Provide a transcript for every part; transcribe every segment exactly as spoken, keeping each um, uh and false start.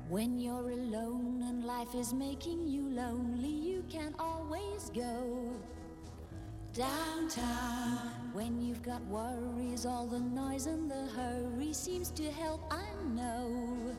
When you're alone and life is making you lonely, you can always go downtown. When you've got worries, all the noise and the hurry seems to help, I know.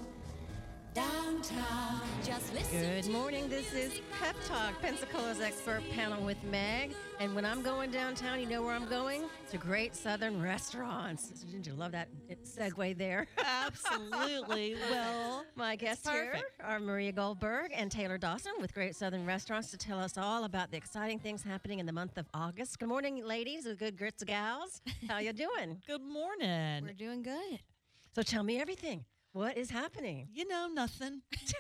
Downtown, just listen. Good morning. This is Pep Talk, Pensacola's expert panel with Meg. And when I'm going downtown, you know where I'm going? To Great Southern Restaurants. Didn't you love that segue there? Absolutely. Well, my guests here are Maria Goldberg and Taylor Dawson with Great Southern Restaurants to tell us all about the exciting things happening in the month of August. Good morning, ladies, the good grits gals. How you doing? Good morning. We're doing good. So tell me everything. What is happening? You know, nothing.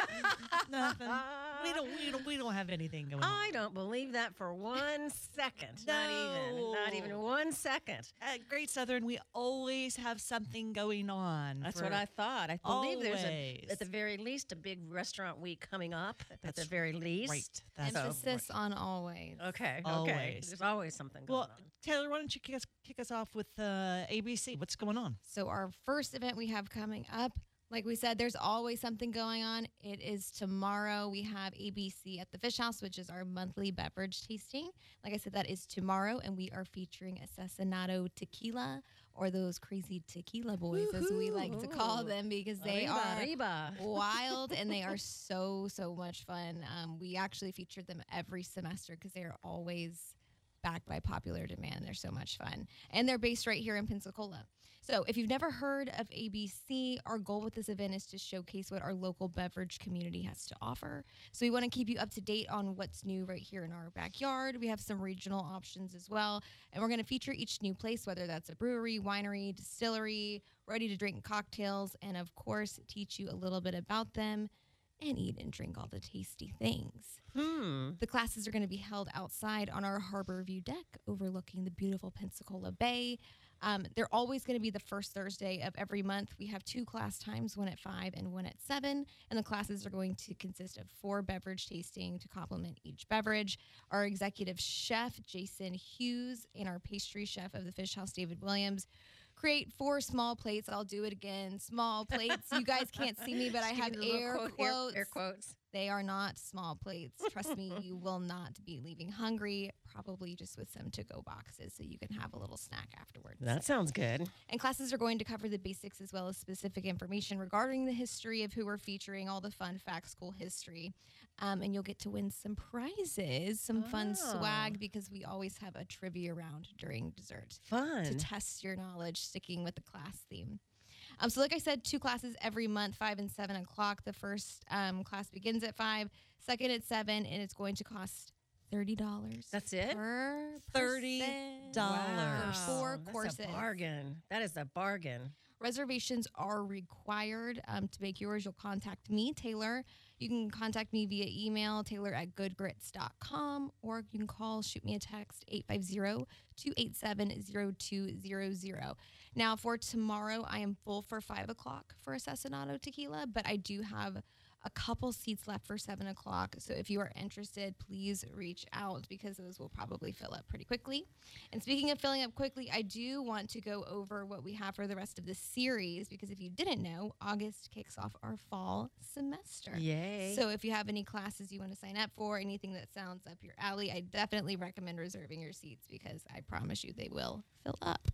Nothing. We don't, we don't. We don't have anything going on. I don't believe that for one second. No. Not even. Not even one second. At Great Southern, we always have something going on. That's for what I thought. I believe there's, a, always. at the very least, a big restaurant week coming up. At That's the very least. Right. That's Emphasis on always. Okay. Okay. Always. There's always something going Well, on. Taylor, why don't you kick us kick us off with uh, A B C? What's going on? So our first event we have coming up, like we said, there's always something going on. It is tomorrow. We have A B C at the Fish House, which is our monthly beverage tasting. Like I said, that is tomorrow, and we are featuring Asesinato Tequila, or those crazy tequila boys, as we like to call them, because they Arriba, are arriba. wild and they are so, so much fun. Um, we actually feature them every semester because they are always backed by popular demand. They're so much fun. And they're based right here in Pensacola. So if you've never heard of A B C, our goal with this event is to showcase what our local beverage community has to offer. So we want to keep you up to date on what's new right here in our backyard. We have some regional options as well. And we're going to feature each new place, whether that's a brewery, winery, distillery, ready to drink cocktails, and of course, teach you a little bit about them and eat and drink all the tasty things. Hmm. The classes are going to be held outside on our harbor view deck overlooking the beautiful Pensacola Bay. Um, they're always going to be the first Thursday of every month. We have two class times, one at five and one at seven. And the classes are going to consist of four beverage tasting to complement each beverage. Our executive chef, Jason Hughes, and our pastry chef of the Fish House, David Williams, create four small plates. I'll do it again. Small plates. You guys can't see me, but I have air Quote, quotes. Air, air quotes. They are not small plates. Trust me, you will not be leaving hungry, probably just with some to-go boxes so you can have a little snack afterwards. That sounds good. And classes are going to cover the basics as well as specific information regarding the history of who we're featuring, all the fun facts, cool history. Um, and you'll get to win some prizes, some Oh. fun swag, because we always have a trivia round during dessert Fun. to test your knowledge, sticking with the class theme. Um, so like I said, two classes every month, five and seven o'clock. The first um, class begins at five, second at seven, and it's going to cost thirty dollars. That's it? Per thirty person. dollars. For four That's courses. a bargain. That is a bargain. Reservations are required. Um, to make yours, you'll contact me, Taylor. You can contact me via email, taylor at good grits dot com, or you can call, shoot me a text, eight five zero, two eight seven, zero two zero zero. Now, for tomorrow, I am full for five o'clock for Asesinato Tequila, but I do have a couple seats left for seven o'clock. So if you are interested, please reach out because those will probably fill up pretty quickly. And speaking of filling up quickly, I do want to go over what we have for the rest of the series, because if you didn't know, August kicks off our fall semester. Yay. So if you have any classes you want to sign up for, anything that sounds up your alley, I definitely recommend reserving your seats because I promise you they will fill up.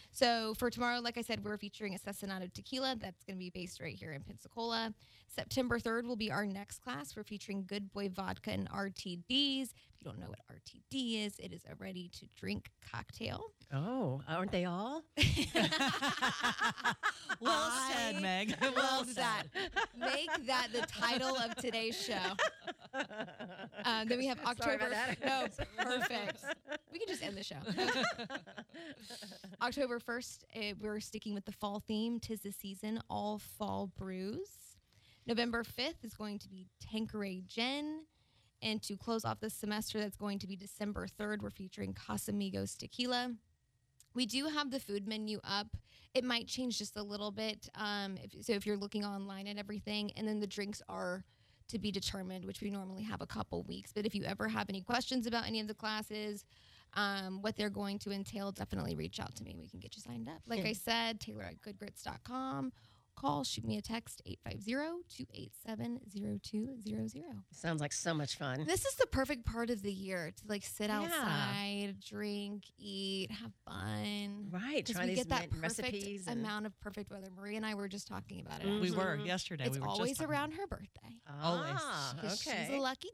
So for tomorrow, like I said, we're featuring Asesinato Tequila. That's going to be based right here in Pensacola. September third will be our next class. We're featuring Good Boy Vodka and R T Ds. If you don't know what R T D is, it is a ready-to-drink cocktail. Oh, aren't they all? Well said, Meg. Well Well said. done. Make that the title of today's show. Um, then we have Sorry October. about that. No, perfect. We can just end the show. October first, uh, we're sticking with the fall theme. 'Tis the season, all fall brews. November fifth is going to be Tanqueray Gin. And to close off this semester, that's going to be December third. We're featuring Casamigos Tequila. We do have the food menu up. It might change just a little bit. Um, if, so if you're looking online and everything, and then the drinks are to be determined, which we normally have a couple weeks. But if you ever have any questions about any of the classes, um, what they're going to entail, definitely reach out to me. We can get you signed up. Like I said, Taylor at good grits dot com. call, shoot me a text, eight five zero, two eight seven, zero two zero zero. Sounds like so much fun. This is the perfect part of the year to like sit Yeah. outside, drink, eat, have fun. Right. Because Try we these get that mint perfect recipes. and- amount of perfect weather. Maria and I were just talking about it. Mhm. We were actually. yesterday. It's we were always just talking- around her birthday. Always. Ah, 'Cause okay. She's a lucky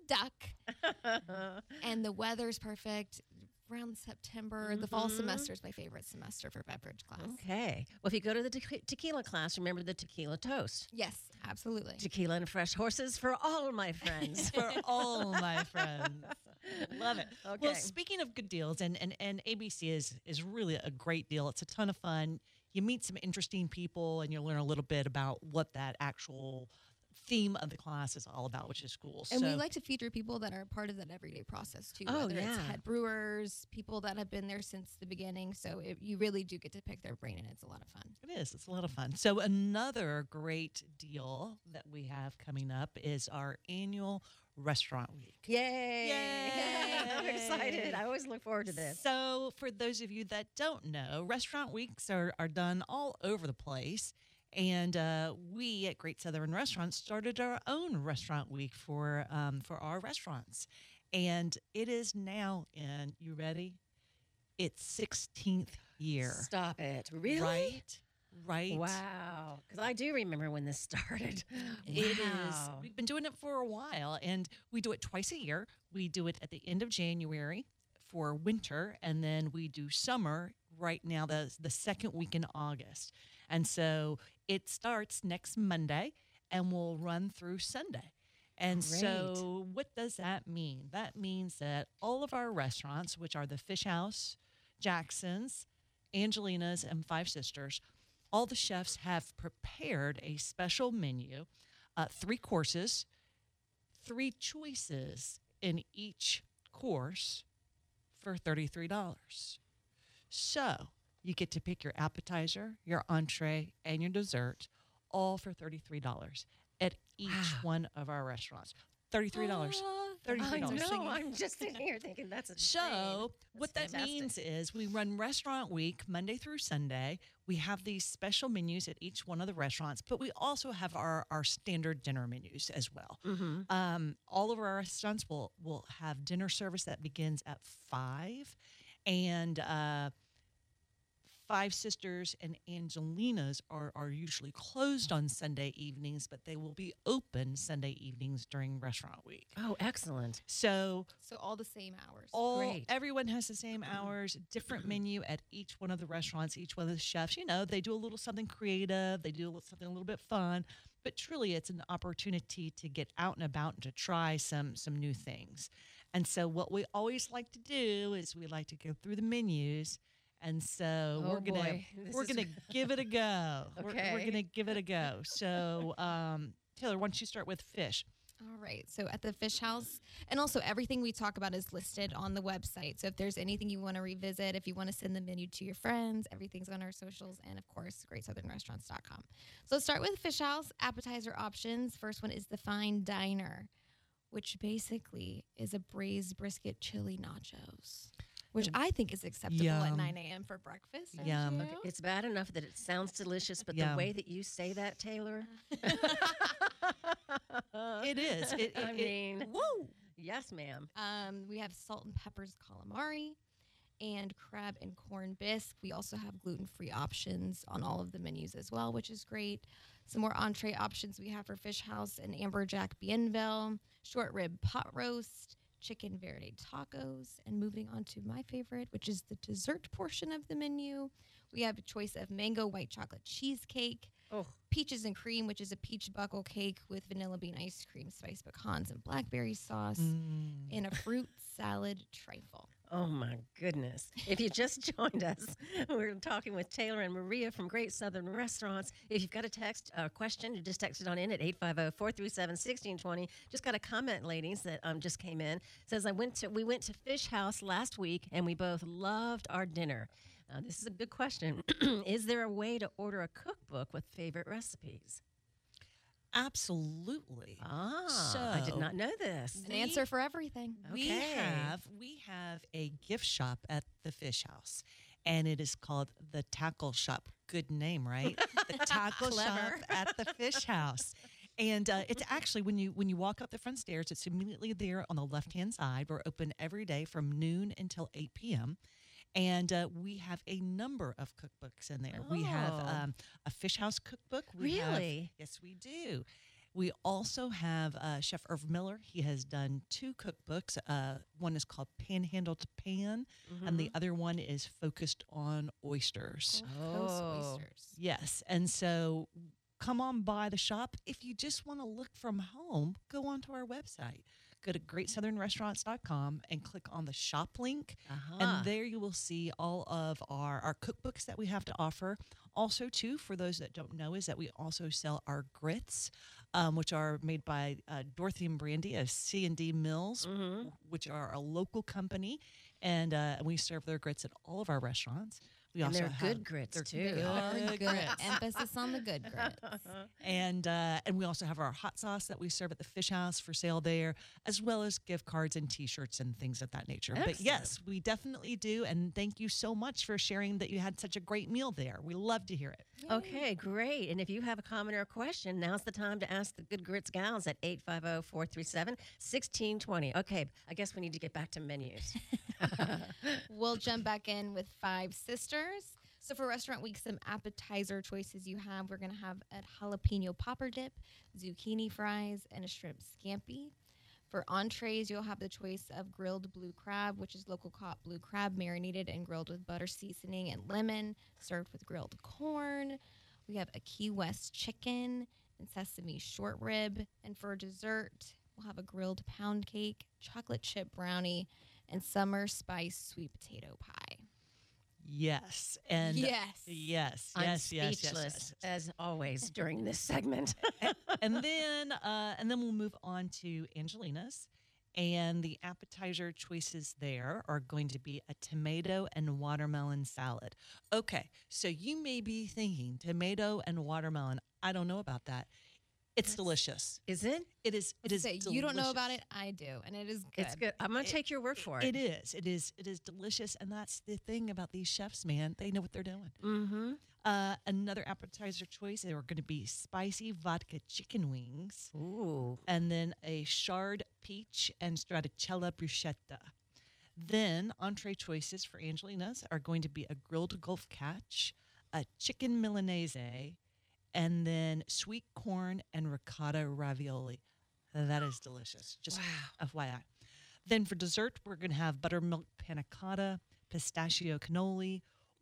duck. And the weather's perfect around September. The fall Mhm. semester is my favorite semester for beverage class. Okay. Well, if you go to the te- tequila class, remember the tequila toast. Yes, absolutely. Tequila and fresh horses for all my friends. For all my friends. Love it. Okay. Well, speaking of good deals, and, and, and A B C is, is really a great deal. It's a ton of fun. You meet some interesting people, and you learn a little bit about what that actual theme of the class is all about, which is cool. And so, we like to feature people that are part of that everyday process too. Oh, whether it's yeah. head brewers, people that have been there since the beginning. So it, you really do get to pick their brain, and it's a lot of fun. It is. It's a lot of fun. So another great deal that we have coming up is our annual restaurant week. Yay. Yay. I'm excited. I always look forward to this. So for those of you that don't know, restaurant weeks are, are done all over the place. And uh, we at Great Southern Restaurants started our own restaurant week for um, for our restaurants. And it is now in, you ready? It's sixteenth year. Stop it. Really? Right? Right. Wow. Because I do remember when this started. It is. Wow. We've been doing it for a while, and we do it twice a year. We do it at the end of January for winter, and then we do summer right now, the, the second week in August. And so it starts next Monday and will run through Sunday. And so what does that mean? That means that all of our restaurants, which are the Fish House, Jackson's, Angelina's, and Five Sisters, all the chefs have prepared a special menu, uh, three courses, three choices in each course for thirty-three dollars. So you get to pick your appetizer, your entree, and your dessert, all for thirty-three dollars at each Wow. one of our restaurants. thirty-three dollars. I thirty-three dollars. know. I'm just sitting here thinking that's insane. So, what That's that fantastic. means is we run restaurant week Monday through Sunday. We have these special menus at each one of the restaurants, but we also have our, our standard dinner menus as well. Mm-hmm. Um, all of our restaurants will, will have dinner service that begins at five. And uh, Five Sisters and Angelina's are, are usually closed on Sunday evenings, but they will be open Sunday evenings during restaurant week. Oh, excellent. So So all the same hours. all Great. everyone has the same hours, different menu at each one of the restaurants, each one of the chefs. You know, they do a little something creative, they do a little, something a little bit fun, but truly it's an opportunity to get out and about and to try some some new things. And so what we always like to do is we like to go through the menus. And so Oh, we're gonna boy. This we're is- gonna give it a go. We're, we're Okay. gonna give it a go. So um, Taylor, why don't you start with fish? All right. So at the Fish House, and also everything we talk about is listed on the website. So if there's anything you want to revisit, if you want to send the menu to your friends, everything's on our socials and, of course, great southern restaurants dot com. So let's start with Fish House appetizer options. First one is the Fine Diner, which basically is a braised brisket chili nachos, which I think is acceptable at Yum. nine a.m. for breakfast. don't Yum. you? Okay, It's bad enough that it sounds delicious, but Yum. the way that you say that, Taylor. It is. It, I it- it- mean, woo. yes, ma'am. Um, we have salt and peppers calamari and crab and corn bisque. We also have gluten-free options on all of the menus as well, which is great. Some more entree options we have for Fish House and Amberjack Bienville, short rib pot roast, chicken verde tacos, and moving on to my favorite, which is the dessert portion of the menu. We have a choice of mango white chocolate cheesecake, Oh, peaches and cream, which is a peach buckle cake with vanilla bean ice cream, spiced pecans, and blackberry sauce, Mm. and a fruit salad trifle. oh my goodness. If you just joined us, we're talking with Taylor and Maria from Great Southern Restaurants. If you've got a text uh, question, you just text it on in at eight five zero, four three seven, one six two zero. Just got a comment, ladies, that um, just came in. Says, I went to we went to Fish House last week, and we both loved our dinner. Now, this is a good question. Is there a way to order a cookbook with favorite recipes? Absolutely. Ah, I did So- not know this. An answer for everything. We Okay. have we have a gift shop at the Fish House, and it is called the Tackle Shop Good name, right? The taco shop Clever. at the Fish House. And uh, it's actually when you when you walk up the front stairs, it's immediately there on the left hand side. We're open every day from noon until eight p.m. And uh, we have a number of cookbooks in there. We have Oh. um, a Fish House cookbook. We have- Really? yes, we do. We also have uh, Chef Irv Miller. He has done two cookbooks. Uh, one is called Panhandle to Pan, and the other one is focused on oysters. Coast Oh. oysters. Yes. And so come on by the shop. If you just want to look from home, go onto our website. Go to great southern restaurants dot com and click on the shop link. Uh-huh. And there you will see all of our, our cookbooks that we have to offer. Also, too, for those that don't know, is that we also sell our grits, um, which are made by uh, Dorothy and Brandy of C and D Mills, Mhm. which are a local company. And uh, we serve their grits at all of our restaurants. We And also they're have, good grits, they're too. They are good good. grits. Emphasis on the good grits. And uh, and we also have our hot sauce that we serve at the Fish House for sale there, as well as gift cards and T-shirts and things of that nature. But yes, we definitely do. And thank you so much for sharing that you had such a great meal there. We love to hear it. Okay, great. And if you have a comment or a question, now's the time to ask the Good Grits gals at eight five zero, four three seven, one six two zero. Okay, I guess we need to get back to menus. We'll jump back in with Five Sisters. So for Restaurant Week, some appetizer choices you have. We're going to have a jalapeno popper dip, zucchini fries, and a shrimp scampi. For entrees, you'll have the choice of grilled blue crab, which is local caught blue crab marinated and grilled with butter seasoning and lemon, served with grilled corn. We have a Key West chicken and sesame short rib. And for dessert, we'll have a grilled pound cake, chocolate chip brownie, and summer spice sweet potato pie. Yes. And Yes. yes, I'm yes, yes, speechless, yes, yes. as always, during this segment. and then uh, and then we'll move on to Angelina's, and the appetizer choices there are going to be a tomato and watermelon salad. Okay, so you may be thinking tomato and watermelon. I don't know about that. It's delicious. Is it? It is. It is. Say, you don't know about delicious. it, I do, and it is good. It's good. I'm going to take your word for it. It is. It is. It is delicious, and that's the thing about these chefs, man. They know what they're doing. Mm-hmm. Uh, another appetizer choice, they are going to be spicy vodka chicken wings, Ooh. and then a shard peach and stracciatella bruschetta. Then entree choices for Angelina's are going to be a grilled Gulf catch, a chicken Milanese, and then sweet corn and ricotta ravioli. That is delicious. Just F Y I. Then for dessert, we're going to have buttermilk panna cotta, pistachio cannoli,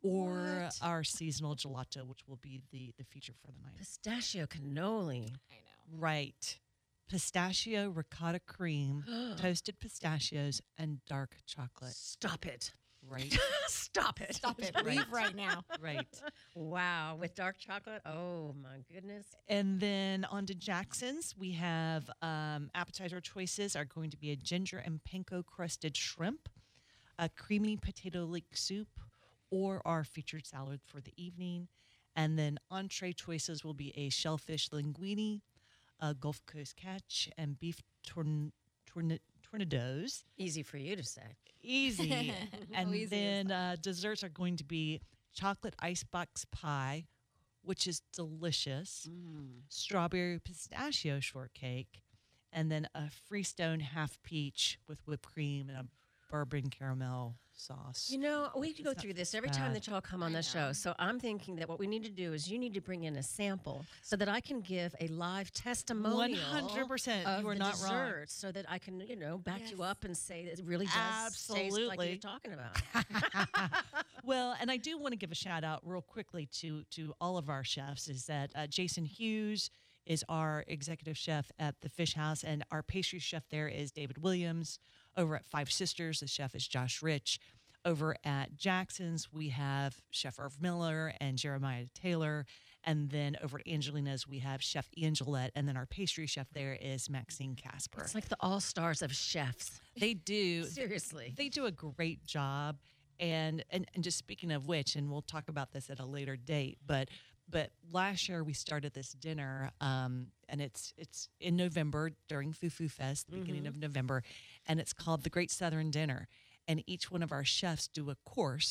or What? our seasonal gelato, which will be the, the feature for the night. Pistachio cannoli. I know. Right. Pistachio ricotta cream, toasted pistachios, and dark chocolate. Stop it. Right. Stop it. Stop it. Right. Leave right now. Right. Wow. With dark chocolate? Oh, my goodness. And then on to Jackson's, we have um, appetizer choices are going to be a ginger and panko crusted shrimp, a creamy potato leek soup, or our featured salad for the evening. And then entree choices will be a shellfish linguine, a Gulf Coast catch, and beef torn- torn- tornadoes. Easy for you to say. Easy. and easy is then uh, desserts are going to be chocolate icebox pie, which is delicious, strawberry pistachio shortcake, and then a Freestone half peach with whipped cream and a bourbon caramel sauce. You know, we go not through this every time bad. that y'all come on I the show. know. So I'm thinking that what we need to do is you need to bring in a sample so that I can give a live testimonial. one hundred percent. Of You are the not wrong. dessert, so that I can, you know, back you Yes. up and say that it really does taste like Absolutely. you're talking about. Well, and I do want to give a shout out real quickly to to all of our chefs. Is that uh, Jason Hughes is our executive chef at the Fish House, and our pastry chef there is David Williams. Over at Five Sisters, the chef is Josh Rich. Over at Jackson's, we have Chef Irv Miller and Jeremiah Taylor. And then over at Angelina's, we have Chef Ian Gillette. And then our pastry chef there is Maxine Casper. It's like the all stars of chefs. They do. Seriously. They do a great job. And, and and just speaking of which, and we'll talk about this at a later date, but but last year we started this dinner, um, and it's it's in November during Fufu Fest, the beginning of November, and it's called the Great Southern Dinner. And each one of our chefs do a course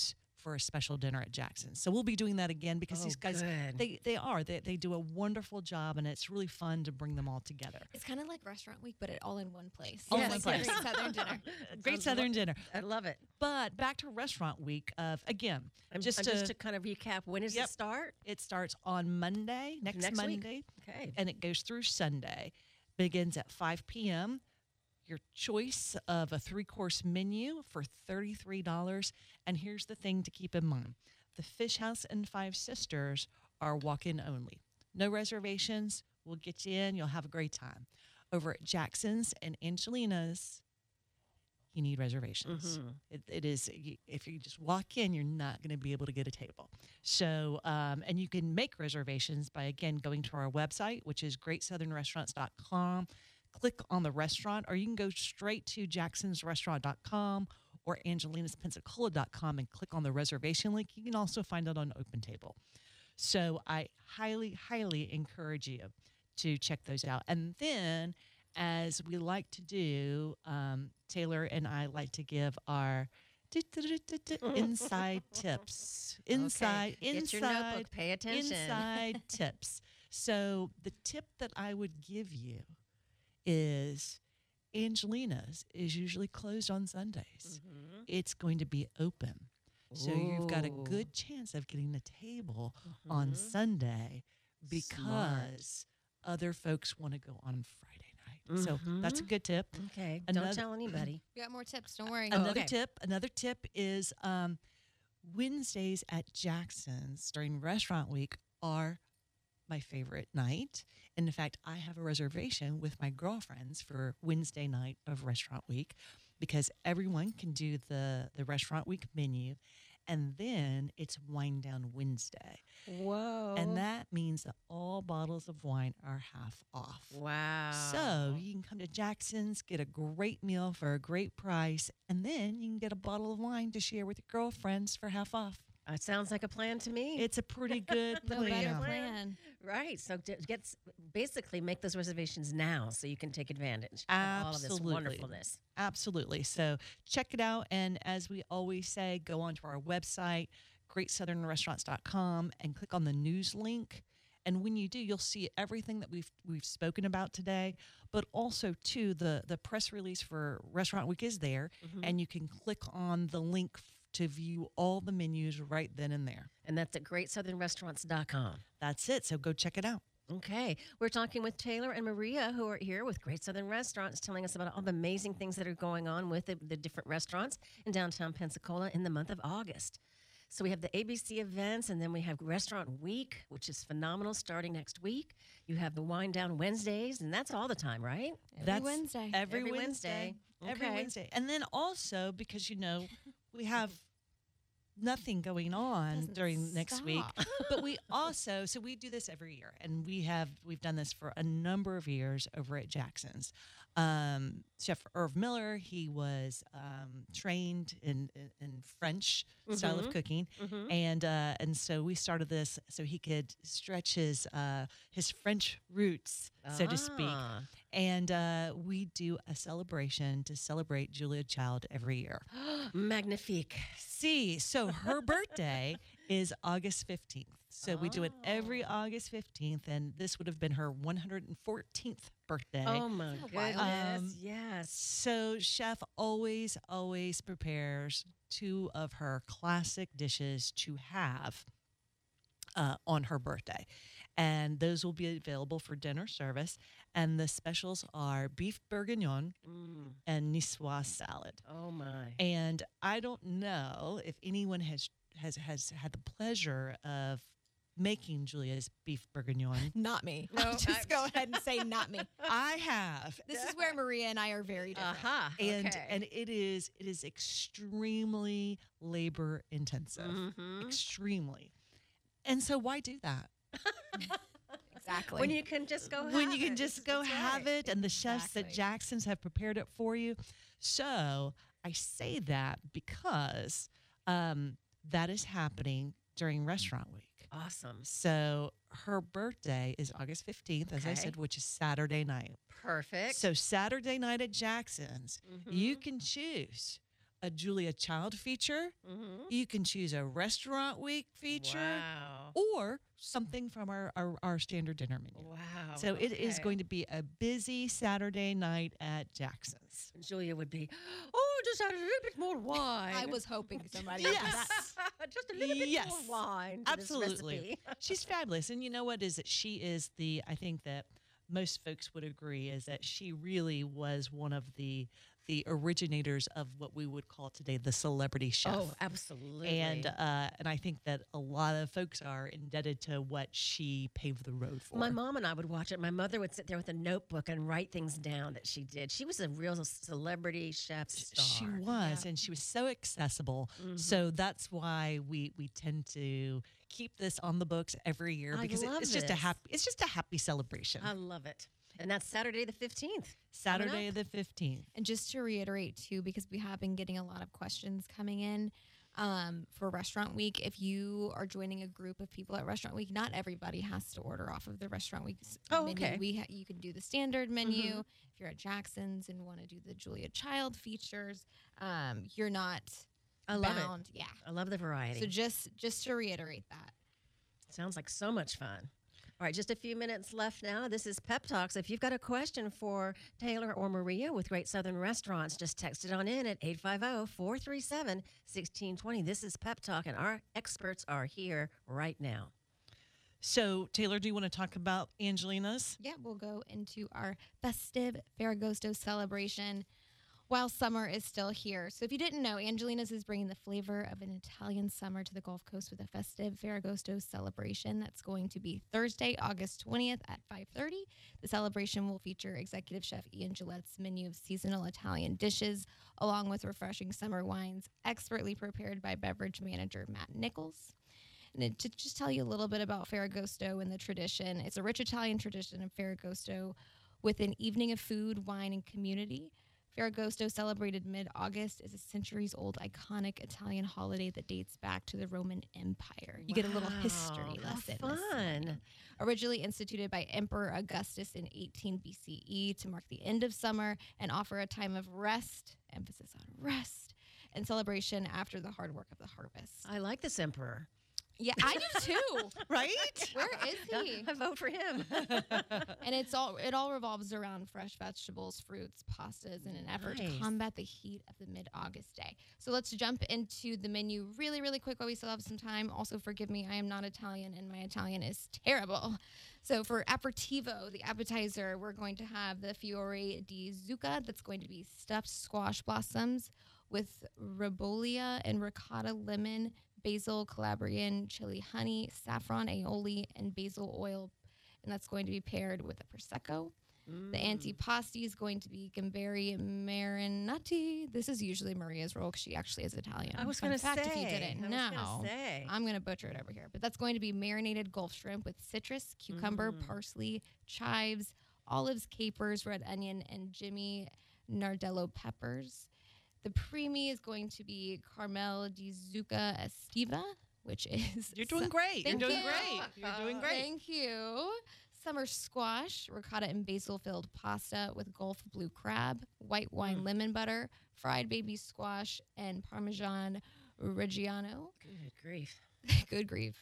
for a special dinner at Jackson's. So we'll be doing that again because Oh, these guys, good. they they are they they do a wonderful job, and it's really fun to bring them all together. It's kind of like Restaurant Week, but it all in one place. All in It's one like place. Great Southern Dinner. Great Sounds Southern lo- dinner. I love it. But back to Restaurant Week of again, And just and to, just to kind of recap, when does Yep. it start? it starts on Monday, next, Next week? Monday, Okay. and it goes through Sunday. Begins at five p.m. Your choice of a three-course menu for thirty-three dollars. And here's the thing to keep in mind. The Fish House and Five Sisters are walk-in only. No reservations. We'll get you in. You'll have a great time. Over at Jackson's and Angelina's, you need reservations. Mhm. It, it is, y- if you just walk in, you're not going to be able to get a table. So, um, and you can make reservations by, again, going to our website, which is great southern restaurants dot com. Click on the restaurant, or you can go straight to jacksons restaurant dot com or angelinas pensacola dot com and click on the reservation link. You can also find it on OpenTable. So I highly, highly encourage you to check those out. And then, as we like to do, um, Taylor and I like to give our inside tips. Inside, Okay. Get your notebook. inside, Pay attention. inside tips. So the tip that I would give you is Angelina's is usually closed on Sundays. Mhm. It's going to be open. So you've got a Ooh. good chance of getting a table on Mhm. Sunday Smart. because other folks want to go on Friday night. So that's a Mhm. good tip. Okay. Another- Don't tell anybody. We got more tips. Don't worry. Oh, Another okay. tip, another tip is um, Wednesdays at Jackson's during restaurant week are my favorite night. And in fact, I have a reservation with my girlfriends for Wednesday night of restaurant week because everyone can do the, the restaurant week menu. And then it's Wine Down Wednesday. Whoa. And that means that all bottles of wine are half off. Wow. So you can come to Jackson's, get a great meal for a great price, and then you can get a bottle of wine to share with your girlfriends for half off. It sounds like a plan to me. It's a pretty good No better plan. plan. Right. So d- get s- basically make those reservations now so you can take advantage of all of this Absolutely. wonderfulness. Absolutely. So check it out. And as we always say, go onto our website, great southern restaurants dot com, and click on the news link. And when you do, you'll see everything that we've we've spoken about today, but also too the the press release for Restaurant Week is there, Mhm. and you can click on the link f- to view all the menus right then and there. And that's at great southern restaurants dot com. That's it. So go check it out. Okay. We're talking with Taylor and Maria, who are here with Great Southern Restaurants, telling us about all the amazing things that are going on with the, the different restaurants in downtown Pensacola in the month of August. So we have the A B C events, and then we have Restaurant Week, which is phenomenal, starting next week. You have the Wine Down Wednesdays, and that's all the time, right? Every That's Wednesday. Every, Every Wednesday. Wednesday. Every Okay. Wednesday. And then also because you know we have nothing going on Doesn't during next week. stop. But we also so we do this every year, and we have we've done this for a number of years over at Jackson's. Um, Chef Irv Miller, he was um, trained in, in in French style of Mhm. cooking, Mm-hmm. and uh, and so we started this so he could stretch his uh, his French roots, so to speak. Ah. And uh, we do a celebration to celebrate Julia Child every year. Magnifique. See, so her birthday is August fifteenth. So we do it every Oh. August fifteenth, and this would have been her one hundred fourteenth birthday. Oh, my So wild. goodness. Um, yes. So Chef always, always prepares two of her classic dishes to have uh, on her birthday. And those will be available for dinner service. And the specials are beef bourguignon Mm. and niçoise salad. Oh, my. And I don't know if anyone has has has had the pleasure of making Julia's beef bourguignon. Not me. No, Just I- go ahead and say not me. I have. This is where Maria and I are very different. Aha. And okay. and it is it is extremely labor intensive. Mhm. Extremely. And so why do that? Exactly. When you can just go when have you can it. just That's go right. have it, and the chefs at Exactly. Jackson's have prepared it for you. So I say that because um, that is happening during Restaurant Week. Awesome. So her birthday is August fifteenth, as I Okay. said, which is Saturday night. Perfect. So Saturday night at Jackson's, you Mhm. can choose a Julia Child feature. Mm-hmm. You can choose a restaurant week feature Wow. or something from our, our, our standard dinner menu. Wow. So it is okay. going to be a busy Saturday night at Jackson's. Julia would be, oh, just add a little bit more wine. I was hoping somebody would do Yes. that. just a little bit Yes. more wine. To this Absolutely. recipe. She's fabulous. And you know what is that she is the, I think that most folks would agree is that she really was one of the the originators of what we would call today the celebrity chef. Oh, absolutely. And uh, and I think that a lot of folks are indebted to what she paved the road for. my mom and I would watch it. My mother would sit there with a notebook and write things down that she did. She was a real celebrity chef star. She was, and she was so accessible. Mhm. So that's why we we tend to keep this on the books every year I because it- love it's just a this. happy it's just a happy celebration. I love it. And that's Saturday the fifteenth. Saturday the fifteenth. And just to reiterate too, because we have been getting a lot of questions coming in um, for Restaurant Week. If you are joining a group of people at Restaurant Week, not everybody has to order off of the Restaurant Week's Oh, menu. okay. We ha- you can do the standard menu. Mhm. If you're at Jackson's and want to do the Julia Child features, um, you're not I love it. bound. Yeah. I love the variety. So just just to reiterate that. Sounds like so much fun. All right, just a few minutes left now. This is Pep Talks. If you've got a question for Taylor or Maria with Great Southern Restaurants, just text it on in at eight five zero, four three seven, one six two zero. This is Pep Talk, and our experts are here right now. So Taylor, do you want to talk about Angelina's? Yeah, we'll go into our festive Ferragosto celebration while summer is still here. So if you didn't know, Angelina's is bringing the flavor of an Italian summer to the Gulf Coast with a festive Ferragosto celebration that's going to be Thursday, August twentieth at five thirty. The celebration will feature Executive Chef Ian Gillette's menu of seasonal Italian dishes, along with refreshing summer wines expertly prepared by beverage manager Matt Nichols. And it- to just tell you a little bit about Ferragosto and the tradition, it's a rich Italian tradition of Ferragosto with an evening of food, wine, and community. Ferragosto, celebrated mid-August, is a centuries-old iconic Italian holiday that dates back to the Roman Empire. You get a little history Wow, how lesson. this fun. morning. Originally instituted by Emperor Augustus in eighteen B C E to mark the end of summer and offer a time of rest, emphasis on rest, and celebration after the hard work of the harvest. I like this emperor. Yeah, I do too. Right? Where is he? I vote for him. And it's all it all revolves around fresh vegetables, fruits, pastas in an effort Nice. to combat the heat of the mid-August day. So let's jump into the menu really, really quick while we still have some time. Also, forgive me, I am not Italian and my Italian is terrible. So for aperitivo, the appetizer, we're going to have the fiore di zucca. That's going to be stuffed squash blossoms with ribolla and ricotta lemon, basil, Calabrian, chili honey, saffron aioli, and basil oil. And that's going to be paired with a prosecco. The Mm. antipasti is going to be gamberi marinati. This is usually Maria's role because she actually is Italian. I was Fun going to say. fact if you didn't I know. was gonna say. I'm going to butcher it over here, but that's going to be marinated Gulf shrimp with citrus, cucumber, Mm. parsley, chives, olives, capers, red onion, and Jimmy Nardello peppers. The preemie is going to be Carmel di Zucca Estiva, which is You're doing great. Thank You're doing you. great. You're doing great. Thank you. Summer squash, ricotta and basil filled pasta with Gulf blue crab, white wine Mm. lemon butter, fried baby squash, and Parmesan Reggiano. Good grief. Good grief.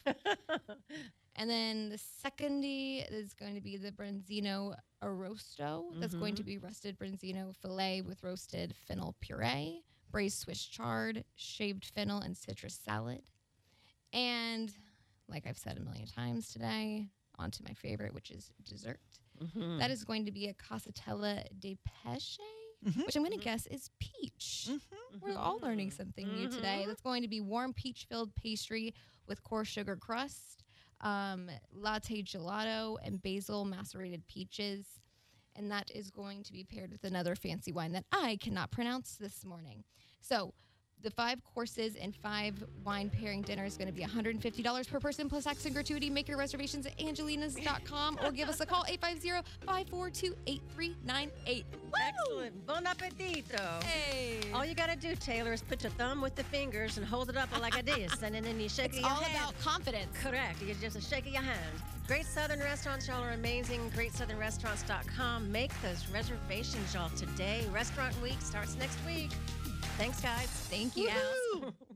And then the secondie is going to be the Branzino Arrosto. That's going to be roasted Branzino filet with roasted fennel puree, braised Swiss chard, shaved fennel, and citrus salad. And like I've said a million times today, on to my favorite, which is dessert. Mhm. That is going to be a Casatella de Pesce, Mhm. which I'm going to guess is peach. We're all learning something new today. Mhm. That's going to be warm peach-filled pastry with coarse sugar crust, um, latte gelato, and basil macerated peaches. And that is going to be paired with another fancy wine that I cannot pronounce this morning. So the five courses and five wine pairing dinner is going to be one hundred fifty dollars per person plus tax and gratuity. Make your reservations at angelinas dot com or give us a call, eight five zero, five four two, eight three nine eight. Excellent. Bon appetito. Hey. All you got to do, Taylor, is put your thumb with the fingers and hold it up like this, and then you shake It's it your all hand. about confidence. Correct. You just a shake of your hand. Great Southern Restaurants, y'all are amazing. great southern restaurants dot com. Make those reservations, y'all, today. Restaurant Week starts next week. Thanks, guys. Thank you. Gals.